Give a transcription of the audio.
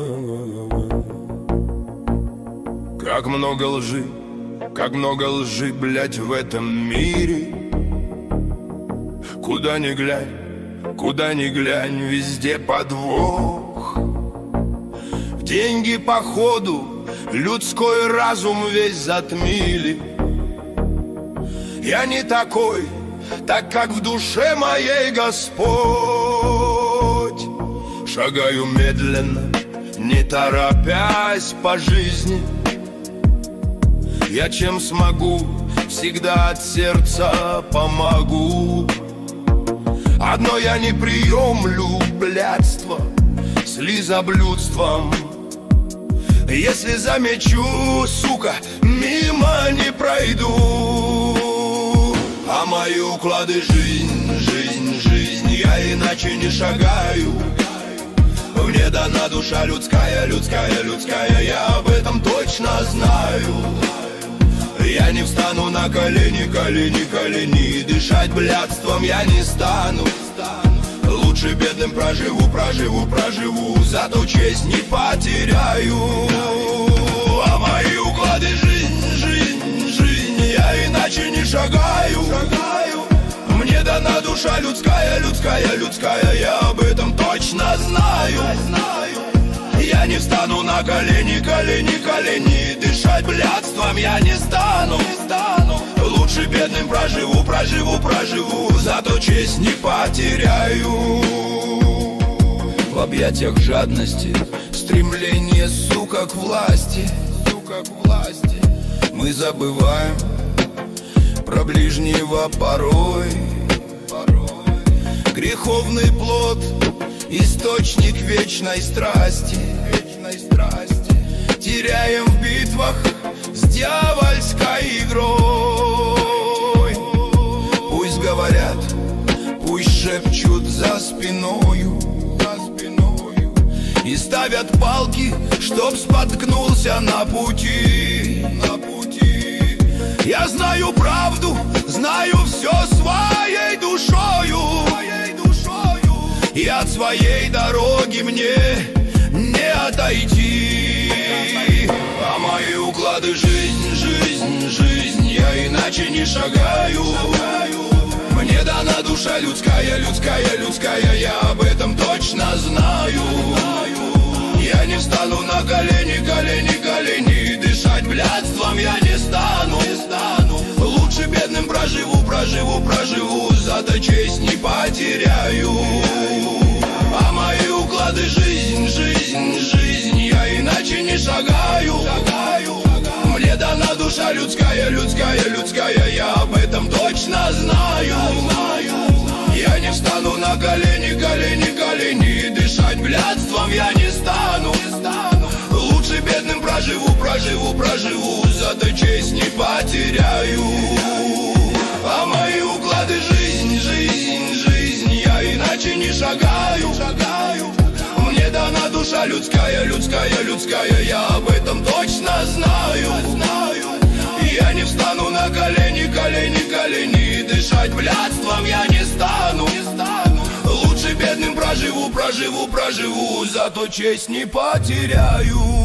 Как много лжи, блядь, в этом мире. Куда ни глянь, везде подвох. Деньги походу людской разум весь затмили. Я не такой, так как в душе моей Господь. Шагаю медленно, не торопясь по жизни. Я чем смогу, всегда от сердца помогу. Одно я не приемлю блядство с лизоблюдством. Если замечу, сука, мимо не пройду. А мои уклады жизнь, я иначе не шагаю. Мне дана душа людская, я об этом точно знаю. Я не встану на колени, дышать блядством я не стану. Лучше бедным проживу, зато честь не потеряю. А мои уклады жизнь, я иначе не шагаю. Мне дана душа людская, я об этом точно знаю. Я не встану на колени, дышать блядством я не стану. Лучше бедным проживу, зато честь не потеряю. В объятиях жадности, стремление, сука, к власти. Мы забываем про ближнего порой. Греховный плод, источник вечной страсти. Теряем в битвах с дьявольской игрой. Пусть говорят, пусть шепчут за спиною и ставят палки, чтоб споткнулся на пути. Я знаю правду, знаю все своей душою. И от своей дороги мне не отойти. А мои уклады жизнь, я иначе не шагаю. Мне дана душа людская, я об этом точно знаю. Я не встану на колени, дышать блядством я не стану. Лучше бедным проживу, зато честь не потеряю. А мои уклады жизнь, я иначе не шагаю. Мне дана душа людская, я об этом точно знаю. Я не встану на колени, дышать блядством я не стану. Лучше бедным проживу, зато честь не потеряю. А мои уклады жизнь, я иначе не шагаю. Мне дана душа людская, я об этом точно знаю. Я не встану на колени, дышать блядством я не стану. Лучше бедным проживу, зато честь не потеряю.